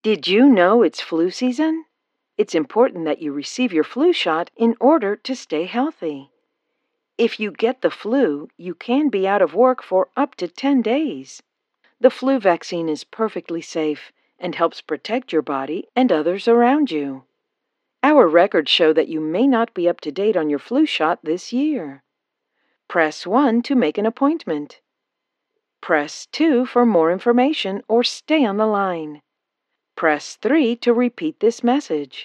Did you know it's flu season? It's important that you receive your flu shot in order to stay healthy. If you get the flu, you can be out of work for up to 10 days. The flu vaccine is perfectly safe and helps protect your body and others around you. Our records show that you may not be up to date on your flu shot this year. Press 1 to make an appointment. Press 2 for more information or stay on the line. Press 3 to repeat this message.